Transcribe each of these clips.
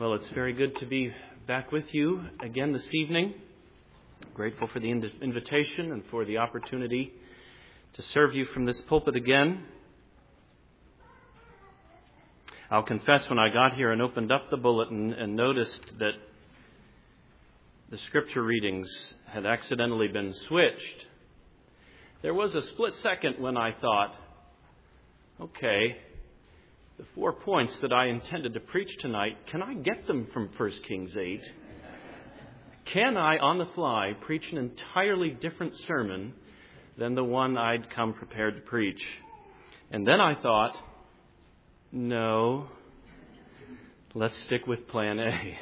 Well, it's very good to be back with you again this evening. Grateful for the invitation and for the opportunity to serve you from this pulpit again. I'll confess, when I got here and opened up the bulletin and noticed that the scripture readings had accidentally been switched, there was a split second when I thought, okay, the 4 points that I intended to preach tonight, can I get them from 1 Kings 8? Can I, on the fly, preach an entirely different sermon than the one I'd come prepared to preach? And then I thought, no, let's stick with plan A.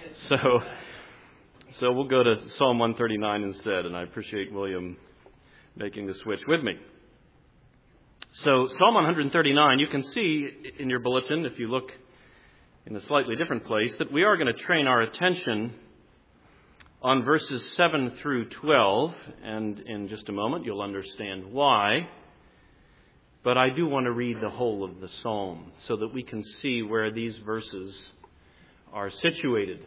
So we'll go to Psalm 139 instead, and I appreciate William making the switch with me. So Psalm 139, you can see in your bulletin, if you look in a slightly different place, that we are going to train our attention on verses 7 through 12, and in just a moment you'll understand why. But I do want to read the whole of the psalm so that we can see where these verses are situated.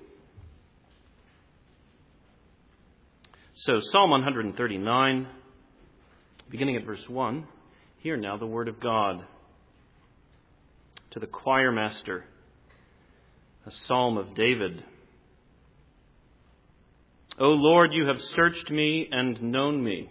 So Psalm 139, beginning at verse 1. Hear now the word of God. To the choir master, a psalm of David. O Lord, you have searched me and known me.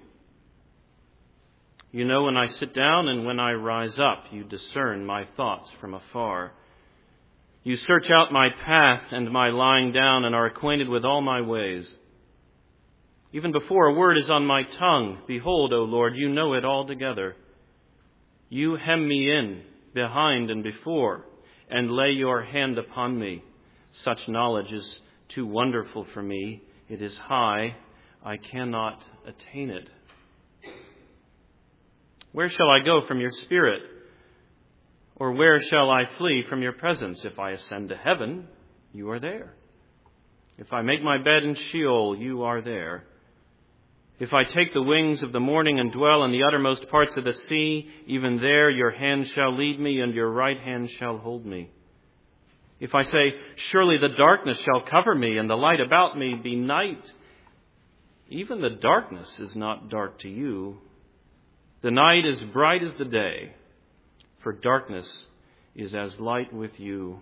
You know when I sit down and when I rise up. You discern my thoughts from afar. You search out my path and my lying down and are acquainted with all my ways. Even before a word is on my tongue, behold, O Lord, you know it altogether. You hem me in, behind and before, and lay your hand upon me. Such knowledge is too wonderful for me. It is high. I cannot attain it. Where shall I go from your spirit? Or where shall I flee from your presence? If I ascend to heaven, you are there. If I make my bed in Sheol, you are there. If I take the wings of the morning and dwell in the uttermost parts of the sea, even there your hand shall lead me and your right hand shall hold me. If I say, surely the darkness shall cover me and the light about me be night, even the darkness is not dark to you. The night is bright as the day, for darkness is as light with you.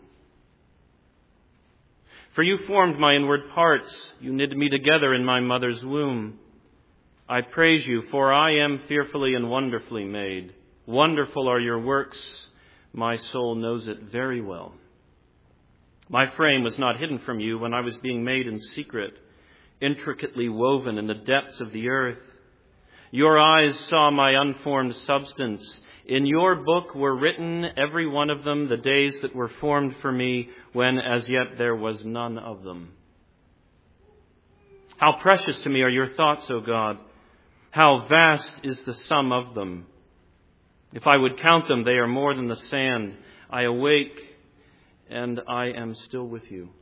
For you formed my inward parts, you knit me together in my mother's womb. I praise you, for I am fearfully and wonderfully made. Wonderful are your works. My soul knows it very well. My frame was not hidden from you when I was being made in secret, intricately woven in the depths of the earth. Your eyes saw my unformed substance. In your book were written, every one of them, the days that were formed for me, when as yet there was none of them. How precious to me are your thoughts, O God! How vast is the sum of them. If I would count them, they are more than the sand. I awake, and I am still with you.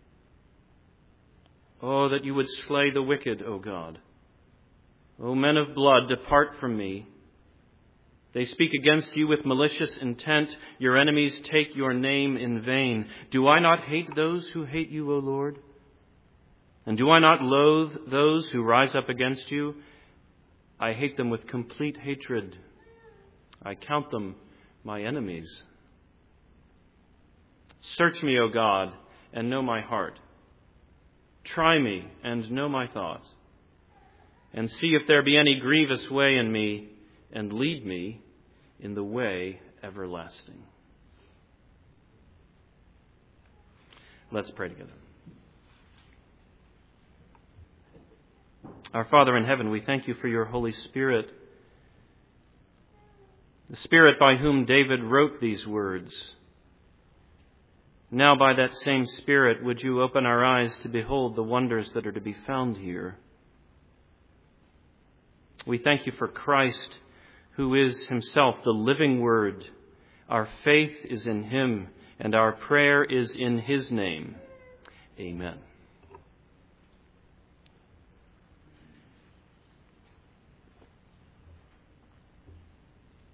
Oh, that you would slay the wicked, O God. O men of blood, depart from me. They speak against you with malicious intent. Your enemies take your name in vain. Do I not hate those who hate you, O Lord? And do I not loathe those who rise up against you? I hate them with complete hatred. I count them my enemies. Search me, O God, and know my heart. Try me and know my thoughts. And see if there be any grievous way in me, and lead me in the way everlasting. Let's pray together. Our Father in heaven, we thank you for your Holy Spirit, the Spirit by whom David wrote these words. Now by that same Spirit, would you open our eyes to behold the wonders that are to be found here. We thank you for Christ, who is himself the living Word. Our faith is in him, and our prayer is in his name. Amen.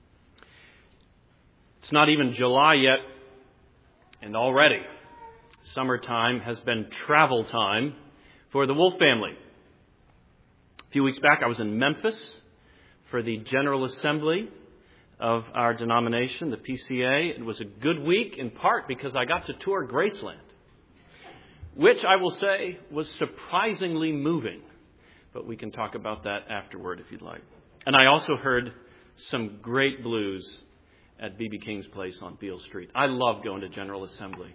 It's not even July yet, and already Summertime has been travel time for the Wolf family. A few weeks back, I was in Memphis for the General Assembly of our denomination, the PCA. It was a good week, in part because I got to tour Graceland, which I will say was surprisingly moving. But we can talk about that afterward if you'd like. And I also heard some great blues at B.B. King's place on Beale Street. I love going to General Assembly.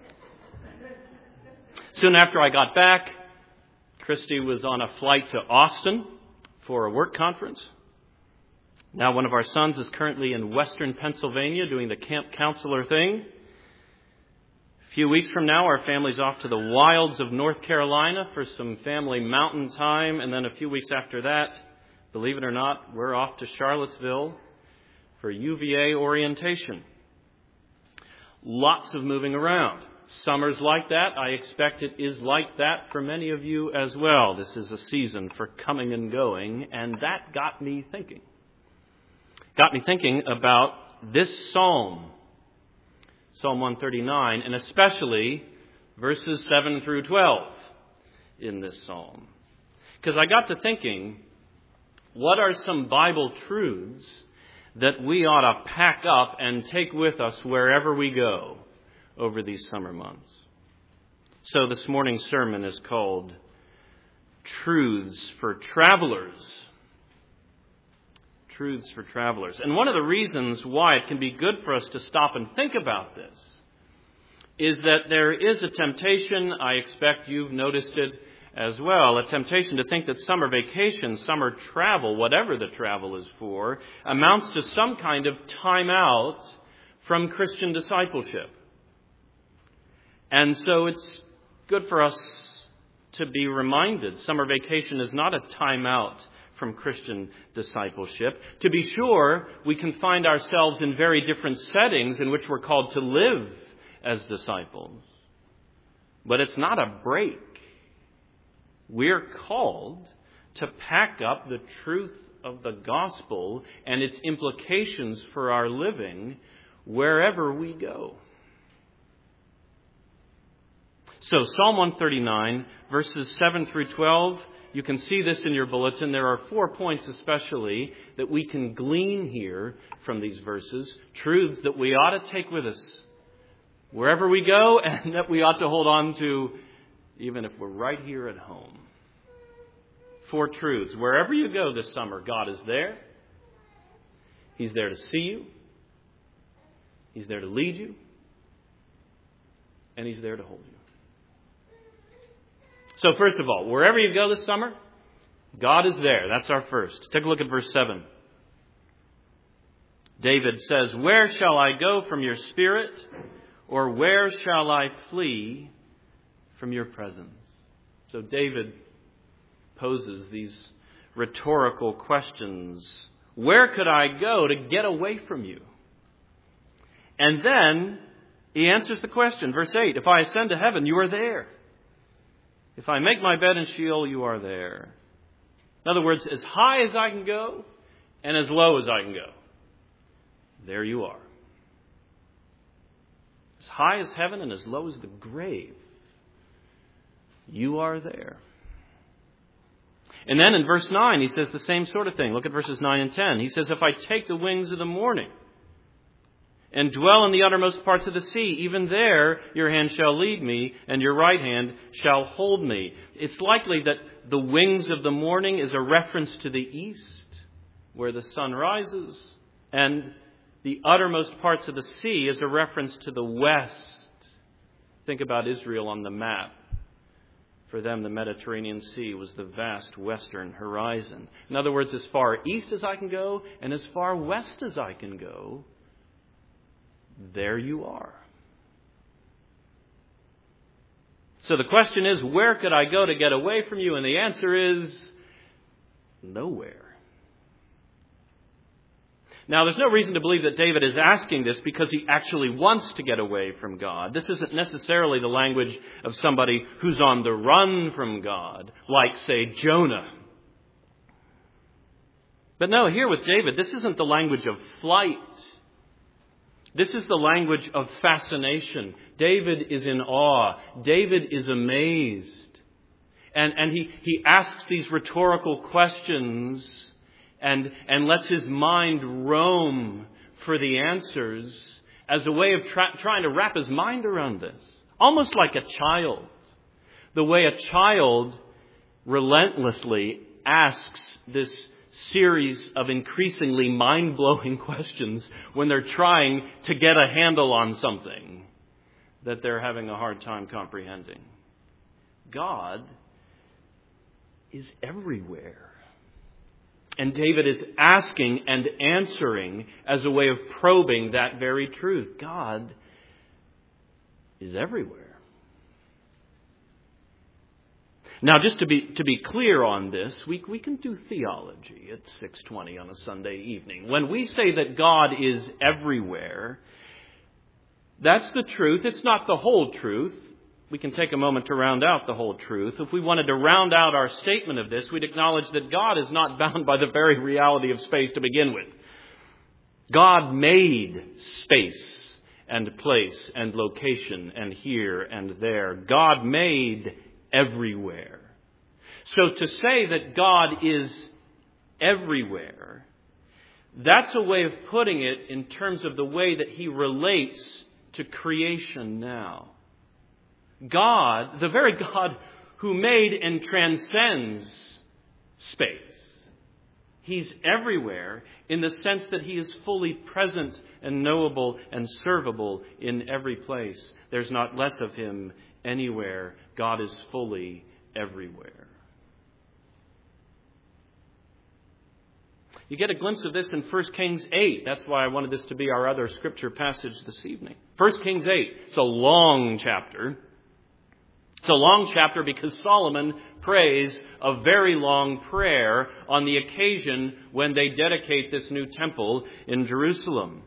Soon after I got back, Christy was on a flight to Austin for a work conference. Now one of our sons is currently in Western Pennsylvania doing the camp counselor thing. A few weeks from now, our family's off to the wilds of North Carolina for some family mountain time. And then a few weeks after that, believe it or not, we're off to Charlottesville for UVA orientation. Lots of moving around. Summer's like that. I expect it is like that for many of you as well. This is a season for coming and going, and that got me thinking. Got me thinking about this psalm, Psalm 139, and especially verses 7 through 12 in this psalm. Because I got to thinking, what are some Bible truths that we ought to pack up and take with us wherever we go over these summer months? So this morning's sermon is called Truths for Travelers. Truths for Travelers. And one of the reasons why it can be good for us to stop and think about this is that there is a temptation, I expect you've noticed it as well, a temptation to think that summer vacation, summer travel, whatever the travel is for, amounts to some kind of time out from Christian discipleship. And so it's good for us to be reminded summer vacation is not a time out from Christian discipleship. To be sure, we can find ourselves in very different settings in which we're called to live as disciples. But it's not a break. We're called to pack up the truth of the gospel and its implications for our living wherever we go. So Psalm 139, verses 7 through 12, you can see this in your bulletin. There are 4 points especially that we can glean here from these verses, truths that we ought to take with us wherever we go and that we ought to hold on to even if we're right here at home. 4 truths. Wherever you go this summer, God is there. He's there to see you. He's there to lead you. And He's there to hold you. So first of all, wherever you go this summer, God is there. That's our first. Take a look at verse 7. David says, "Where shall I go from your spirit? Or where shall I flee from your presence?" So David poses these rhetorical questions. Where could I go to get away from you? And then he answers the question. Verse 8, "If I ascend to heaven, you are there. If I make my bed in Sheol, you are there." In other words, as high as I can go and as low as I can go, there you are. As high as heaven and as low as the grave, you are there. And then in verse 9, he says the same sort of thing. Look at verses 9 and 10. He says, "If I take the wings of the morning and dwell in the uttermost parts of the sea, even there your hand shall lead me, and your right hand shall hold me." It's likely that the wings of the morning is a reference to the east, where the sun rises, and the uttermost parts of the sea is a reference to the west. Think about Israel on the map. For them, the Mediterranean Sea was the vast western horizon. In other words, as far east as I can go, and as far west as I can go, there you are. So the question is, where could I go to get away from you? And the answer is nowhere. Now, there's no reason to believe that David is asking this because he actually wants to get away from God. This isn't necessarily the language of somebody who's on the run from God, like, say, Jonah. But no, here with David, this isn't the language of flight. This is the language of fascination. David is in awe. David is amazed. And he asks these rhetorical questions and lets his mind roam for the answers as a way of trying to wrap his mind around this. Almost like a child. The way a child relentlessly asks this series of increasingly mind-blowing questions when they're trying to get a handle on something that they're having a hard time comprehending. God is everywhere. And David is asking and answering as a way of probing that very truth. God is everywhere. Now, just to be clear on this, we can do theology at 6:20 on a Sunday evening. When we say that God is everywhere, that's the truth. It's not the whole truth. We can take a moment to round out the whole truth. If we wanted to round out our statement of this, we'd acknowledge that God is not bound by the very reality of space to begin with. God made space and place and location and here and there. God made everywhere. So to say that God is everywhere, that's a way of putting it in terms of the way that He relates to creation now. God, the very God who made and transcends space, He's everywhere in the sense that He is fully present and knowable and servable in every place. There's not less of Him anywhere. God is fully everywhere. You get a glimpse of this in 1 Kings 8. That's why I wanted this to be our other scripture passage this evening. 1 Kings 8. It's a long chapter. It's a long chapter because Solomon prays a very long prayer on the occasion when they dedicate this new temple in Jerusalem.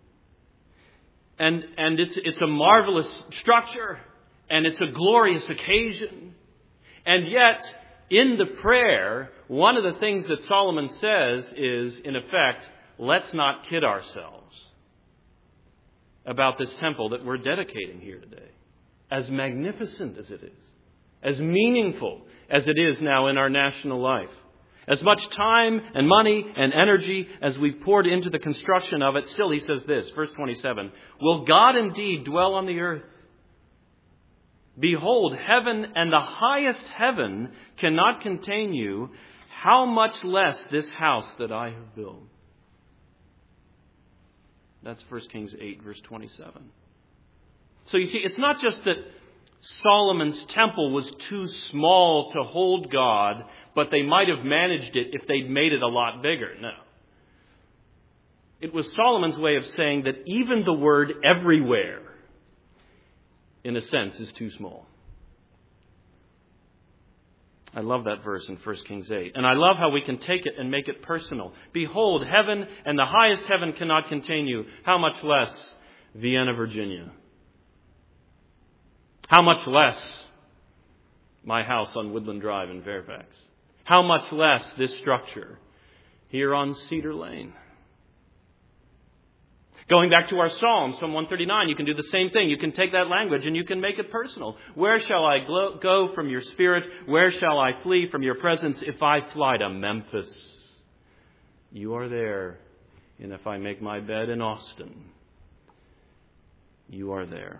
And it's a marvelous structure. And it's a glorious occasion. And yet, in the prayer, one of the things that Solomon says is, in effect, let's not kid ourselves about this temple that we're dedicating here today. As magnificent as it is, as meaningful as it is now in our national life, as much time and money and energy as we've poured into the construction of it, still he says this, verse 27, will God indeed dwell on the earth? Behold, heaven and the highest heaven cannot contain you. How much less this house that I have built? That's 1 Kings 8, verse 27. So you see, it's not just that Solomon's temple was too small to hold God, but they might have managed it if they'd made it a lot bigger. No. It was Solomon's way of saying that even the word everywhere, in a sense, is too small. I love that verse in 1 Kings 8. And I love how we can take it and make it personal. Behold, heaven and the highest heaven cannot contain you. How much less Vienna, Virginia? How much less my house on Woodland Drive in Fairfax? How much less this structure here on Cedar Lane? Going back to our Psalm, Psalm 139, you can do the same thing. You can take that language and you can make it personal. Where shall I go from your spirit? Where shall I flee from your presence? If I fly to Memphis, you are there. And if I make my bed in Austin, you are there.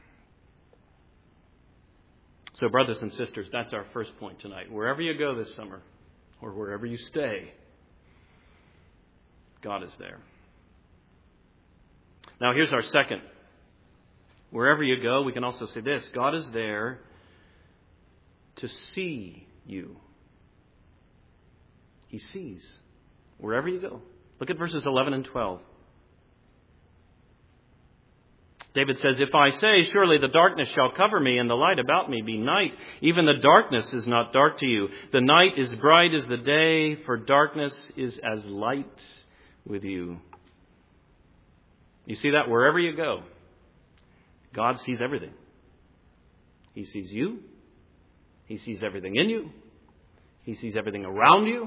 So, brothers and sisters, that's our first point tonight. Wherever you go this summer, or wherever you stay, God is there. Now, here's our second. Wherever you go, we can also say this. God is there to see you. He sees wherever you go. Look at verses 11 and 12. David says, if I say, surely the darkness shall cover me and the light about me be night, even the darkness is not dark to you. The night is bright as the day, for darkness is as light with you. You see that? Wherever you go, God sees everything. He sees you. He sees everything in you. He sees everything around you.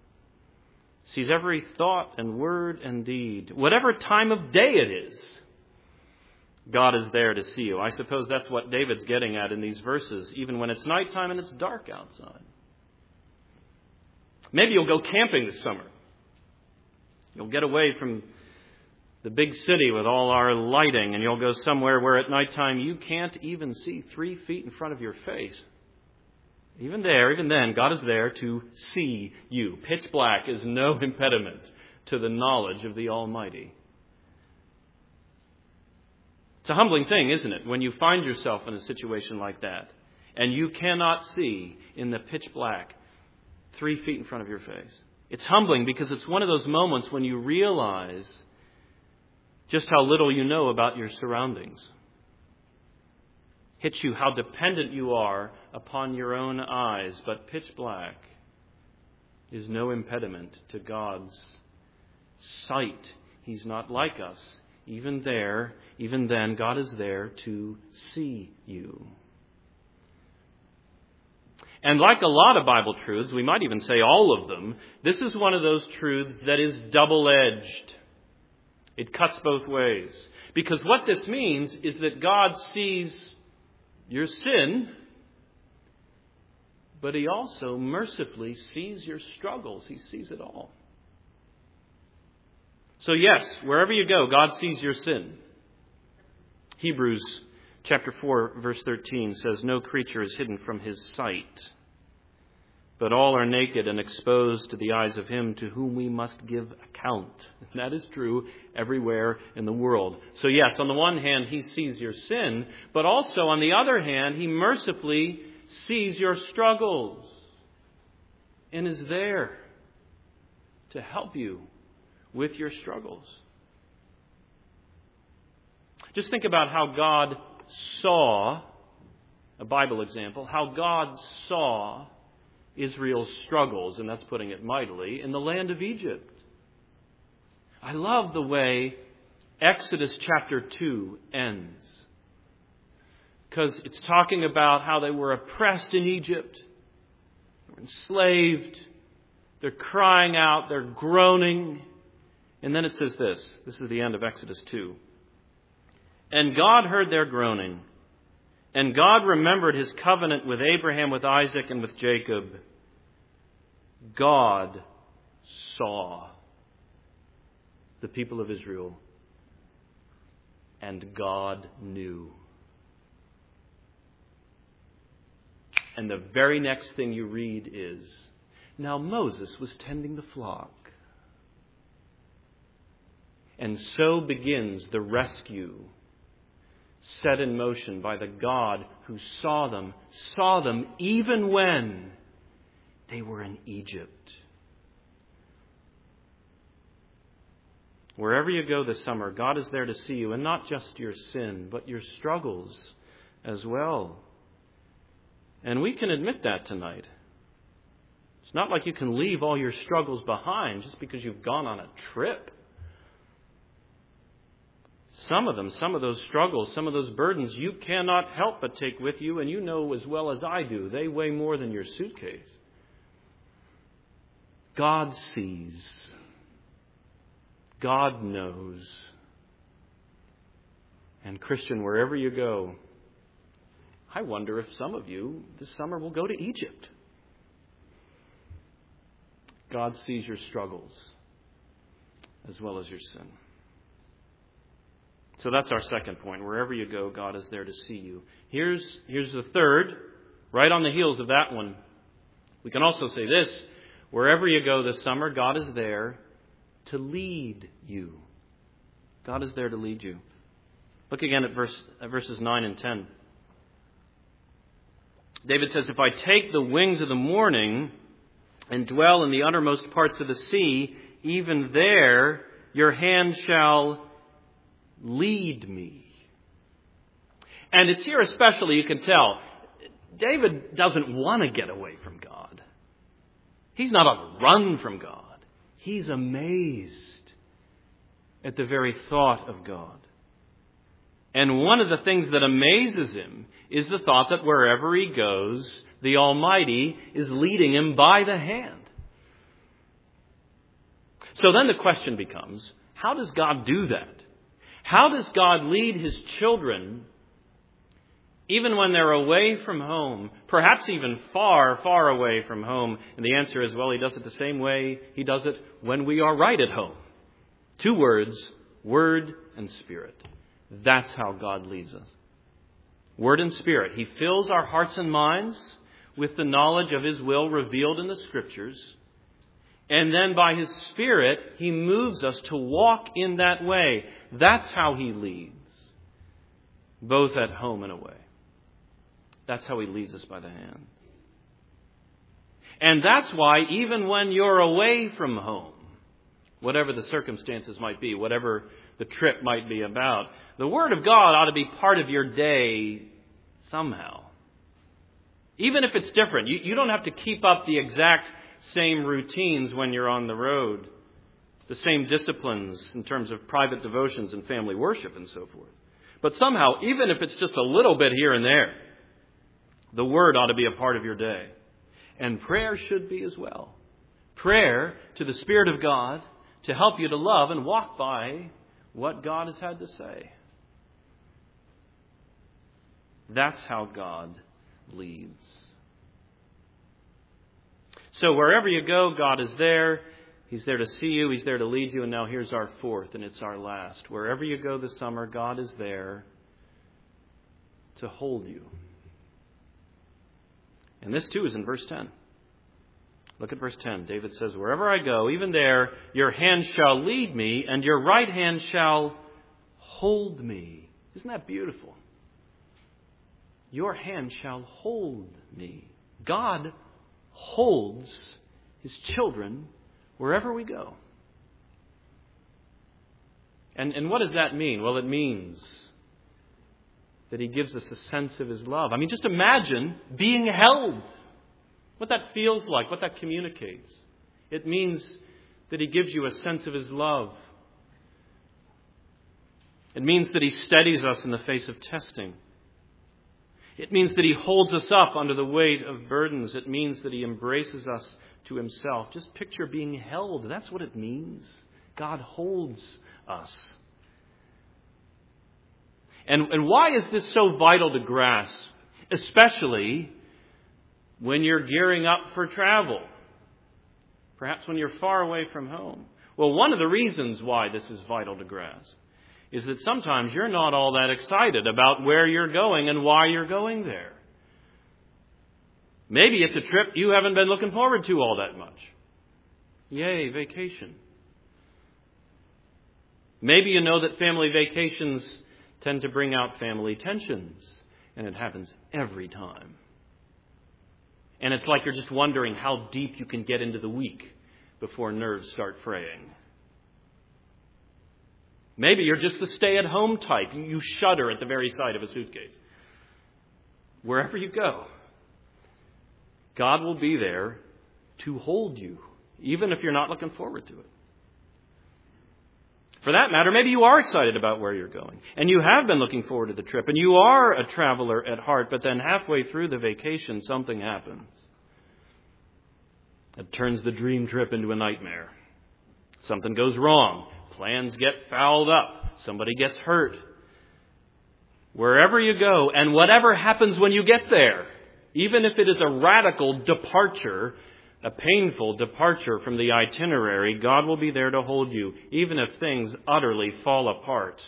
Sees every thought and word and deed. Whatever time of day it is, God is there to see you. I suppose that's what David's getting at in these verses, even when it's nighttime and it's dark outside. Maybe you'll go camping this summer. You'll get away from the big city with all our lighting, and you'll go somewhere where at nighttime you can't even see 3 feet in front of your face. Even then, God is there to see you. Pitch black is no impediment to the knowledge of the Almighty. It's a humbling thing, isn't it, when you find yourself in a situation like that, and you cannot see in the pitch black 3 feet in front of your face. It's humbling because it's one of those moments when you realize just how little you know about your surroundings. Hits you how dependent you are upon your own eyes, but pitch black is no impediment to God's sight. He's not like us. Even then, God is there to see you. And like a lot of Bible truths, we might even say all of them, this is one of those truths that is double-edged. It cuts both ways. Because what this means is that God sees your sin, but He also mercifully sees your struggles. He sees it all. So yes, wherever you go, God sees your sin. Hebrews chapter 4, verse 13 says, "No creature is hidden from His sight, but all are naked and exposed to the eyes of Him to whom we must give account." And that is true everywhere in the world. So yes, on the one hand, He sees your sin, but also on the other hand, He mercifully sees your struggles and is there to help you with your struggles. Just think about how God saw, a Bible example, how God saw Israel's struggles, and that's putting it mightily, in the land of Egypt. I love the way Exodus chapter 2 ends, because it's talking about how they were oppressed in Egypt, they were enslaved, they're crying out, they're groaning. And then it says this is the end of Exodus 2. "And God heard their groaning, and God remembered His covenant with Abraham, with Isaac, and with Jacob." God saw the people of Israel, and God knew. And the very next thing you read is, "Now Moses was tending the flock." And so begins the rescue set in motion by the God who saw them even when they were in Egypt. Wherever you go this summer, God is there to see you, and not just your sin, but your struggles as well. And we can admit that tonight. It's not like you can leave all your struggles behind just because you've gone on a trip. Some of those struggles, some of those burdens, you cannot help but take with you, and you know as well as I do, they weigh more than your suitcase. God sees. God knows. And Christian, wherever you go, I wonder if some of you this summer will go to Egypt. God sees your struggles as well as your sin. So that's our second point. Wherever you go, God is there to see you. Here's the third, right on the heels of that one. We can also say this: wherever you go this summer, God is there to lead you. God is there to lead you. Look again at verses 9 and 10. David says, "If I take the wings of the morning and dwell in the uttermost parts of the sea, even there your hand shall lead me." And it's here especially, you can tell, David doesn't want to get away from God. He's not on the run from God. He's amazed at the very thought of God. And one of the things that amazes him is the thought that wherever he goes, the Almighty is leading him by the hand. So then the question becomes, how does God do that? How does God lead His children even when they're away from home, perhaps even far, far away from home? And the answer is, well, He does it the same way He does it when we are right at home. 2 words, Word and Spirit. That's how God leads us. Word and Spirit. He fills our hearts and minds with the knowledge of His will revealed in the Scriptures. And then by His Spirit, He moves us to walk in that way. That's how He leads, both at home and away. That's how He leads us by the hand. And that's why even when you're away from home, whatever the circumstances might be, whatever the trip might be about, the Word of God ought to be part of your day somehow. Even if it's different. You don't have to keep up the exact same routines when you're on the road. The same disciplines in terms of private devotions and family worship and so forth. But somehow, even if it's just a little bit here and there, the Word ought to be a part of your day. And prayer should be as well. Prayer to the Spirit of God to help you to love and walk by what God has had to say. That's how God leads. So wherever you go, God is there. He's there to see you. He's there to lead you. And now here's our 4th, and it's our last. Wherever you go this summer, God is there to hold you. And this too is in verse 10. Look at verse 10. David says, wherever I go, even there, your hand shall lead me, and your right hand shall hold me. Isn't that beautiful? Your hand shall hold me. God holds His children wherever we go. And what does that mean? Well, it means that He gives us a sense of His love. I mean, just imagine being held. What that feels like, what that communicates. It means that He gives you a sense of His love. It means that He steadies us in the face of testing. It means that He holds us up under the weight of burdens. It means that He embraces us to Himself. Just picture being held. That's what it means. God holds us. And why is this so vital to grasp? Especially when you're gearing up for travel. Perhaps when you're far away from home. Well, one of the reasons why this is vital to grasp is that sometimes you're not all that excited about where you're going and why you're going there. Maybe it's a trip you haven't been looking forward to all that much. Yay, vacation. Maybe you know that family vacations tend to bring out family tensions, and it happens every time. And it's like you're just wondering how deep you can get into the week before nerves start fraying. Maybe you're just the stay-at-home type. You shudder at the very sight of a suitcase. Wherever you go, God will be there to hold you, even if you're not looking forward to it. For that matter, maybe you are excited about where you're going, and you have been looking forward to the trip, and you are a traveler at heart, but then halfway through the vacation, something happens. It turns the dream trip into a nightmare. Something goes wrong. Plans get fouled up. Somebody gets hurt. Wherever you go, and whatever happens when you get there, even if it is a radical departure, a painful departure from the itinerary, God will be there to hold you, even if things utterly fall apart.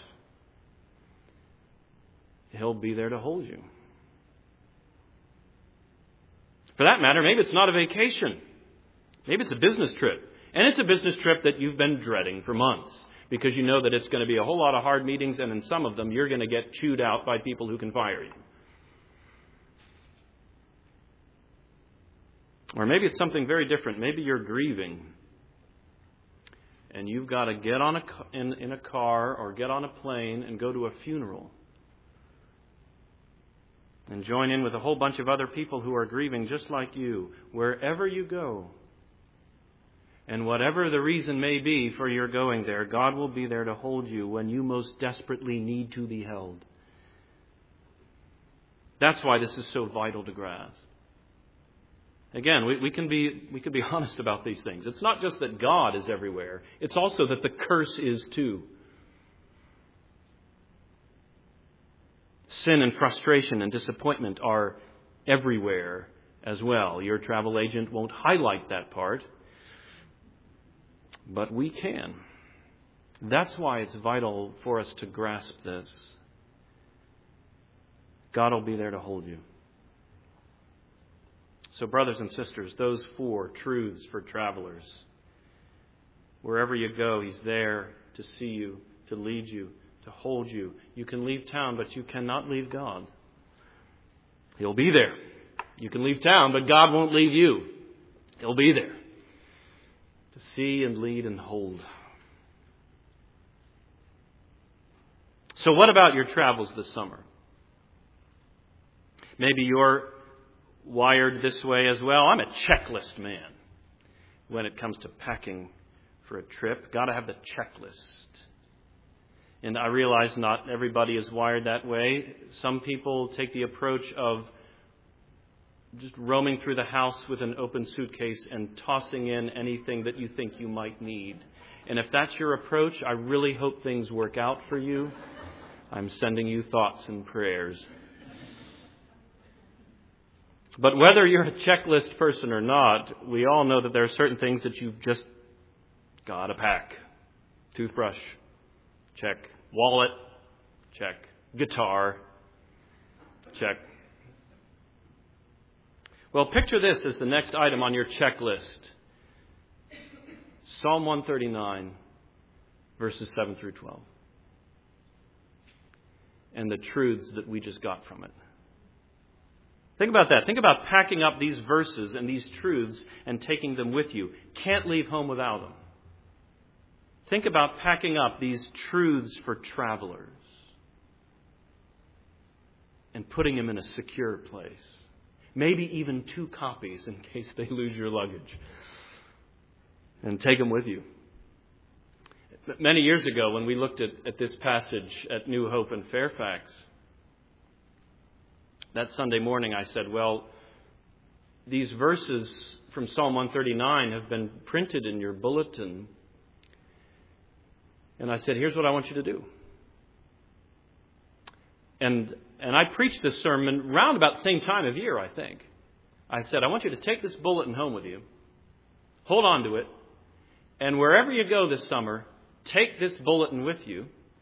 He'll be there to hold you. For that matter, maybe it's not a vacation. Maybe it's a business trip. And it's a business trip that you've been dreading for months, because you know that it's going to be a whole lot of hard meetings, and in some of them you're going to get chewed out by people who can fire you. Or maybe it's something very different. Maybe you're grieving, and you've got to get on in a car or get on a plane and go to a funeral and join in with a whole bunch of other people who are grieving just like you. Wherever you go, and whatever the reason may be for your going there, God will be there to hold you when you most desperately need to be held. That's why this is so vital to grasp. Again, we can be honest about these things. It's not just that God is everywhere. It's also that the curse is too. Sin and frustration and disappointment are everywhere as well. Your travel agent won't highlight that part, but we can. That's why it's vital for us to grasp this. God will be there to hold you. So, brothers and sisters, those 4 truths for travelers. Wherever you go, He's there to see you, to lead you, to hold you. You can leave town, but you cannot leave God. He'll be there. You can leave town, but God won't leave you. He'll be there to see and lead and hold. So what about your travels this summer? Maybe you're wired this way as well. I'm a checklist man when it comes to packing for a trip. Got to have the checklist. And I realize not everybody is wired that way. Some people take the approach of just roaming through the house with an open suitcase and tossing in anything that you think you might need. And if that's your approach, I really hope things work out for you. I'm sending you thoughts and prayers. But whether you're a checklist person or not, we all know that there are certain things that you've just got to pack. Toothbrush, check. Wallet, check. Guitar, check. Well, picture this as the next item on your checklist. Psalm 139, verses 7 through 12. And the truths that we just got from it. Think about that. Think about packing up these verses and these truths and taking them with you. Can't leave home without them. Think about packing up these truths for travelers and putting them in a secure place. Maybe even 2 copies in case they lose your luggage. And take them with you. Many years ago, when we looked at this passage at New Hope in Fairfax, that Sunday morning I said, well, these verses from Psalm 139 have been printed in your bulletin. And I said, here's what I want you to do. And I preached this sermon round about the same time of year, I think. I said, I want you to take this bulletin home with you. Hold on to it. And wherever you go this summer, take this bulletin with you.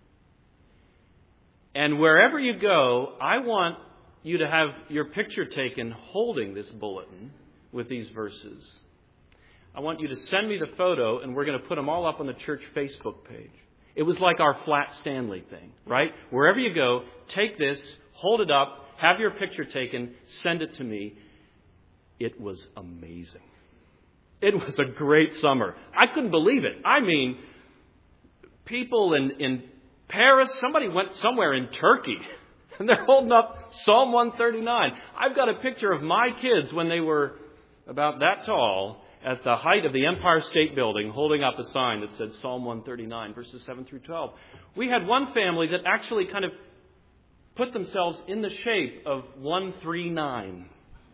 And wherever you go, I want you to have your picture taken holding this bulletin with these verses. I want you to send me the photo, and we're going to put them all up on the church Facebook page. It was like our Flat Stanley thing, right? Wherever you go, take this, hold it up, have your picture taken, send it to me. It was amazing. It was a great summer. I couldn't believe it. I mean, people in Paris, somebody went somewhere in Turkey, and they're holding up Psalm 139. I've got a picture of my kids when they were about that tall at the height of the Empire State Building, holding up a sign that said Psalm 139, verses 7 through 12. We had one family that actually kind of put themselves in the shape of 139.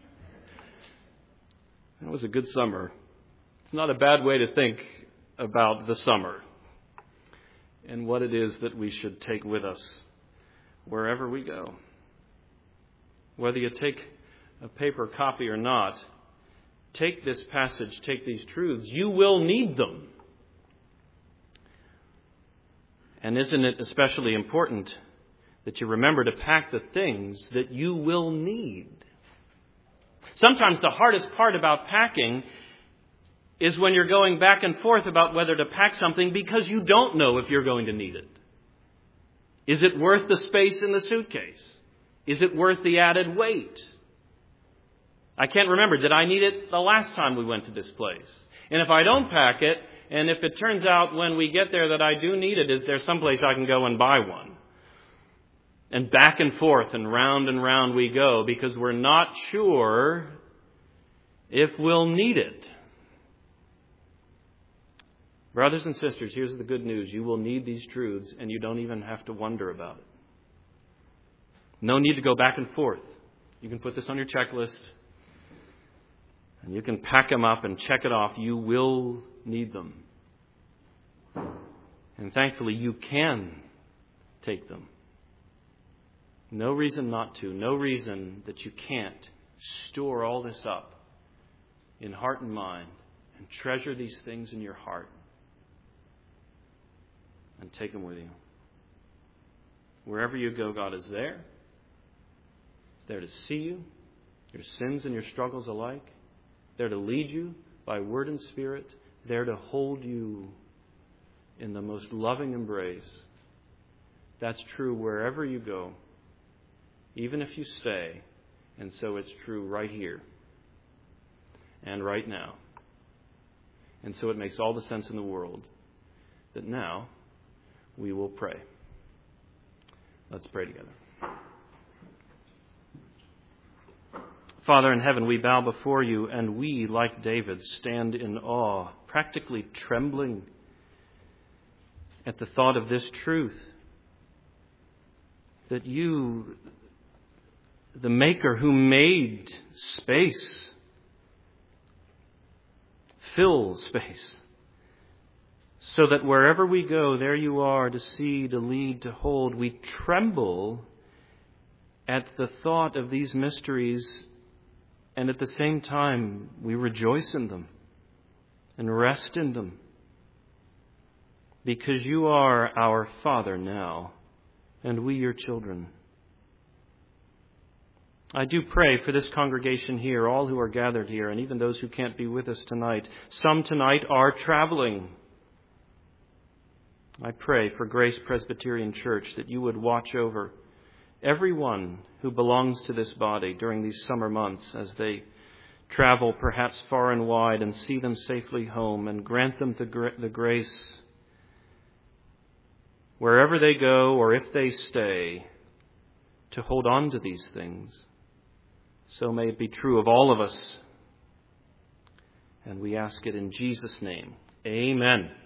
That was a good summer. It's not a bad way to think about the summer and what it is that we should take with us wherever we go. Whether you take a paper copy or not, take this passage, take these truths. You will need them. And isn't it especially important that you remember to pack the things that you will need? Sometimes the hardest part about packing is when you're going back and forth about whether to pack something because you don't know if you're going to need it. Is it worth the space in the suitcase? Is it worth the added weight? I can't remember. Did I need it the last time we went to this place? And if I don't pack it, and if it turns out when we get there that I do need it, is there someplace I can go and buy one? And back and forth and round we go because we're not sure if we'll need it. Brothers and sisters, here's the good news. You will need these truths, and you don't even have to wonder about it. No need to go back and forth. You can put this on your checklist, and you can pack them up and check it off. You will need them. And thankfully, you can take them. No reason not to. No reason that you can't store all this up in heart and mind and treasure these things in your heart and take them with you. Wherever you go, God is there. He's there to see you, your sins and your struggles alike. There to lead you by word and spirit. There to hold you in the most loving embrace. That's true wherever you go, even if you stay. And so it's true right here and right now. And so it makes all the sense in the world that now we will pray. Let's pray together. Father in heaven, we bow before you, and we, like David, stand in awe, practically trembling at the thought of this truth, that you, the Maker who made space, fill space, so that wherever we go, there you are to see, to lead, to hold. We tremble at the thought of these mysteries, and at the same time, we rejoice in them and rest in them, because you are our Father now, and we your children. I do pray for this congregation here, all who are gathered here, and even those who can't be with us tonight. Some tonight are traveling. I pray for Grace Presbyterian Church that you would watch over everyone who belongs to this body during these summer months as they travel perhaps far and wide, and see them safely home, and grant them the grace wherever they go or if they stay to hold on to these things. So may it be true of all of us. And we ask it in Jesus' name. Amen.